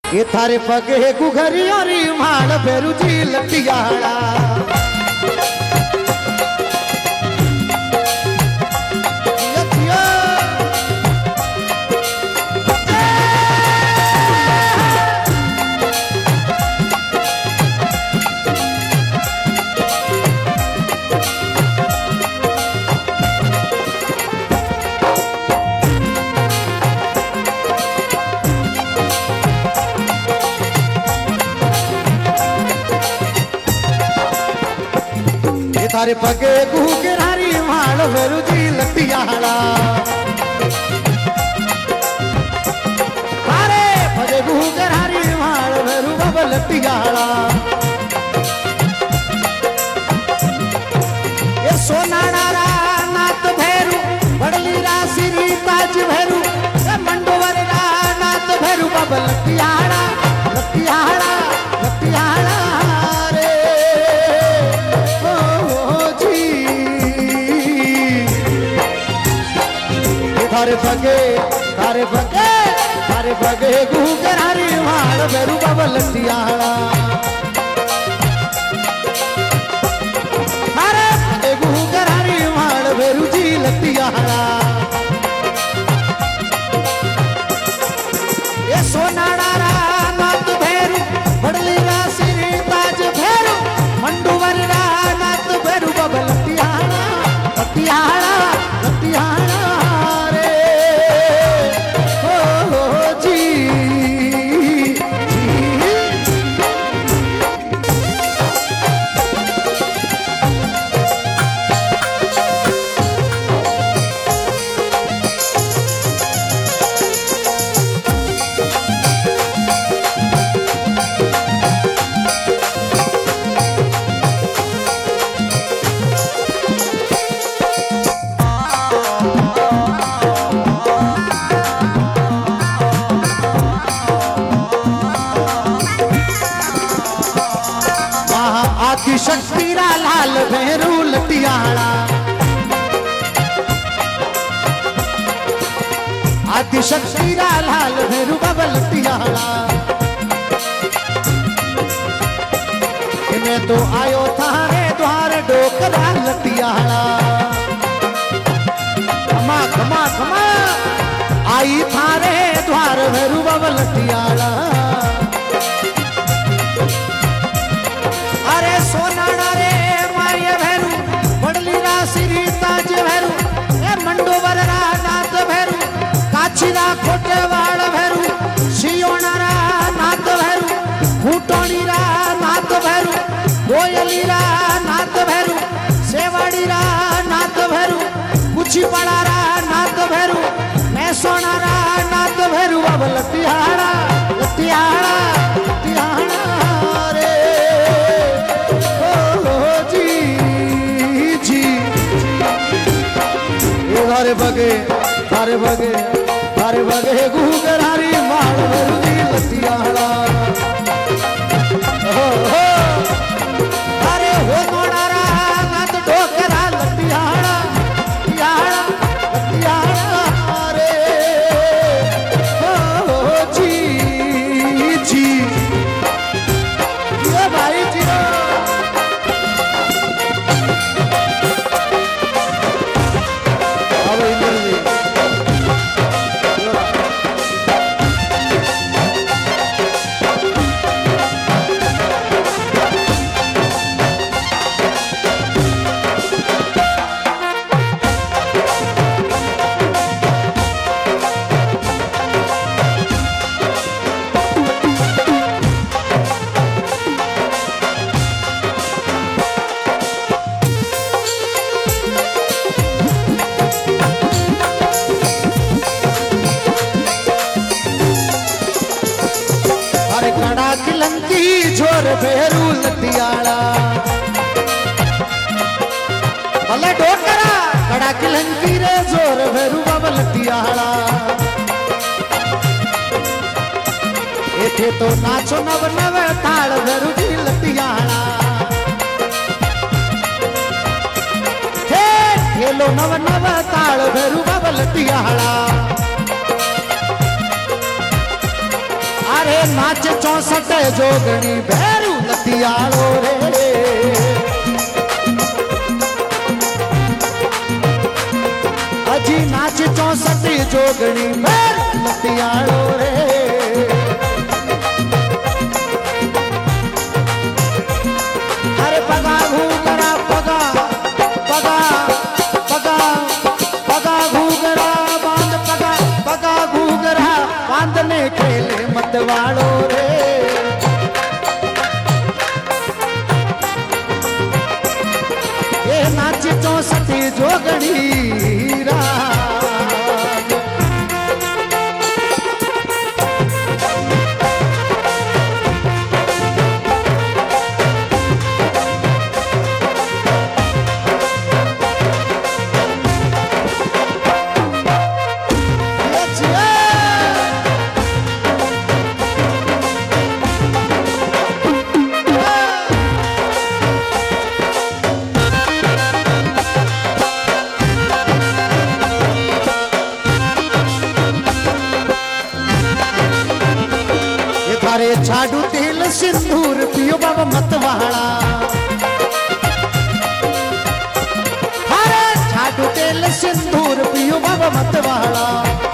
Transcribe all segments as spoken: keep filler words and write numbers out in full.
ये थारे पगे गुघरी और माल फेरू जी लटियाड़ा थारे पगे गुगरारी माल फेरू जी लटियाड़ा थारे पगे गुगरारी माल फेरू बाबा लटियाड़ा ये सोनाड़ा रा नाथ भैरू बड़ली राशि ताज भैरू ये मंडोवर रा नाथ भैरू बाबा लटियाड़ा लटियाड़ा लटियाड़ा थारे पगे थारे पगे थारे पगे गुगरारी माल फेरू बाबा लटियाड़ा थारे पगे गुगरारी माल फेरू जी लटियाड़ा ये सोनाड़ा रा नाथ भैरू बड़ली राशि ताज भैरू मंडूवर रा नाथ भैरू बाबा लटियाड़ा लटियाड़ा लटियाड़ा आदि शक्ति रा लाल भैरू लटियाड़ा आदि शक्ति रा लाल भैरू बाबा लटियाड़ा मैं तो आयो थारे द्वार डोकरा लटियाड़ा खमा खमा खमा आई थारे द्वार भैरू बाबा लटियाड़ा सोनाड़ा रे मारिया भैरू बड़ली राशि ताज भैरू ए मंडोवर रा नाथ भैरू काछी रा खोटे वाड़ भैरू शियोणा रा नाथ भैरू फूटोणी रा नाथ भैरू गोयली रा नाथ भैरू सेवाड़ी रा नाथ भैरू कुची पड़ा रा नाथ भैरू मैसोणा रा नाथ भैरू बाबा लटियाड़ा लटियाड़ा लटियाड़ा थारे बगे थारे बगे थारे बगे गुगरारी माल फेरू जी लटियाड़ा हो हो थारे हो मोड़ारा नाथ डोकरा लटियाड़ा लटियाड़ा लटियाड़ा रे हो जी जी ये भाई जी जोर फेरू लटियाड़ा भले डोकरा कड़ा किलंकी रे जोर फेरू बाबा लटियाड़ा एथे तो नाचो नव नव ताड़ फेरू जी लटियाड़ा हे खेलो नव नव ताड़ फेरू बाबा लटियाड़ा अरे नाच चौसठ जोगणी भैरू लतियालो रे अजी नाच चौसठ जोगणी भैरू लतियालो रे अरे पगा घूगरा पगा पगा पगा पगा घूगरा बांध पगा पगा घूगरा बांधने खेले मतवाड़ो रे ये नाच चौसठ जोगणी रा छाडू तेल सिंदूर पियो बाबा मतवाड़ा अरे छाडू तेल सिंदूर पियो बाबा मतवाड़ा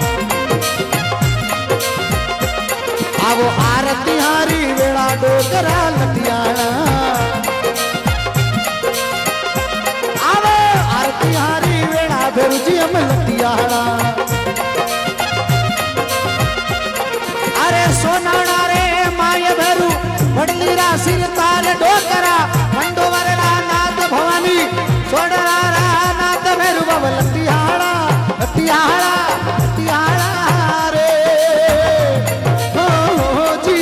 आवो आरती हारी वेड़ा डोकरा लतियाड़ा आवो आरती हारी वेड़ा भेरुजी हम लतियाड़ा अरे सोनाड़ा वडली राशि ताल डोकरा मंडोवरला नाथ भवानी सोडरा नाथ भैरू बाबा लतियाड़ा लतियाड़ा लतियाड़ा रे हो जी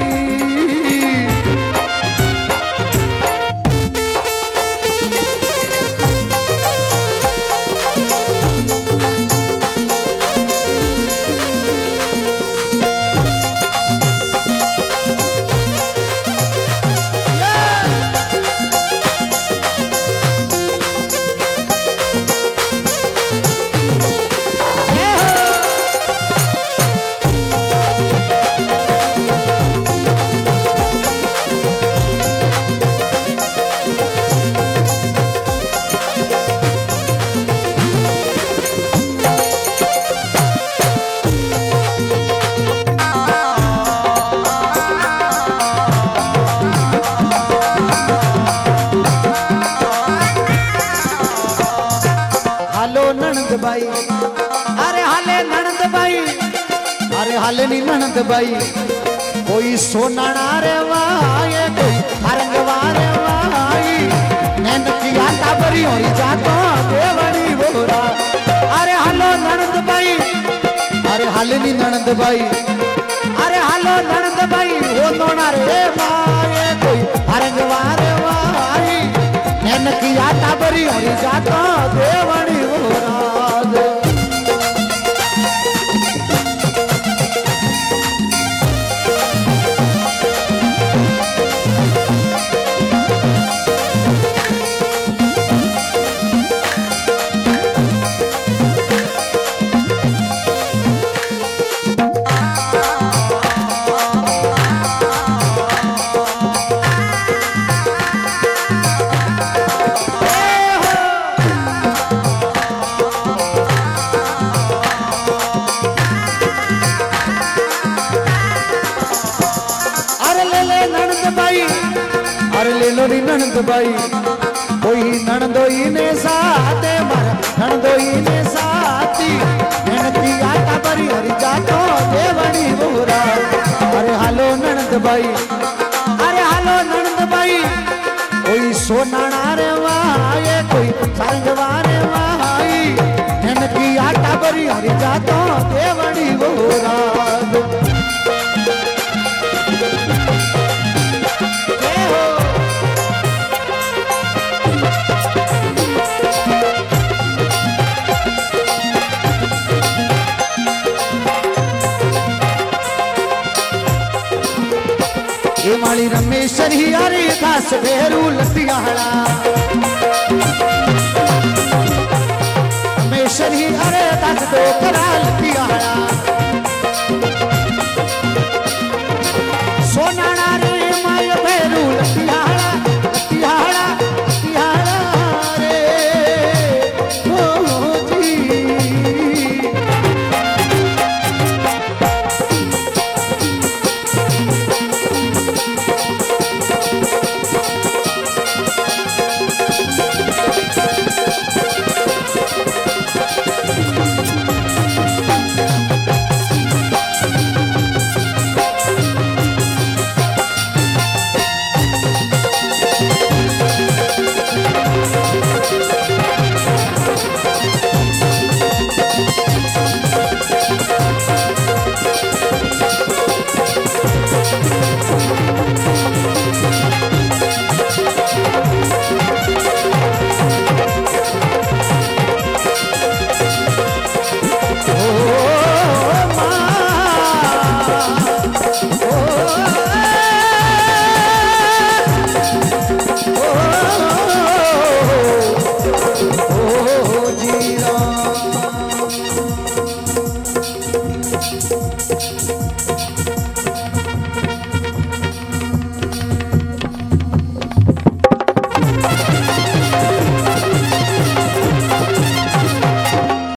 भाई अरे हाले ननद भाई अरे हाले नी ननद भाई कोई सोनाना रे वाए कोई हरंगवा रे वाई नैन की आटा भरी होई जातो देवड़ी बोरा अरे हालो ननद भाई अरे हाले नी ननद भाई अरे हालो ननद भाई वो नोना रे वाए कोई हरंगवा रे वाई नैन की आटा भरी होई जातो देवड़ी बोरा ननद भाई कोई ननदोई ने साथे मारा ननदोई ने साथी ननदी आटा भरी हरी जातो देवड़ी बोरा अरे हालो ननद भाई अरे हालो ननद भाई कोई सोनाना रे वाए कोई सरंगवा रे वाई ननदी आटा भरी हरी जातो देवड़ी बोरा माली रमेश्वर ही हरी दास भेरू लतियाड़ा रमेश्वर ही हरे दास डोकरा लतियाड़ा सोनाणा रे माय भैरू लतिहाड़ा लतिहाड़ा लतिहाड़ा रे ओ जी।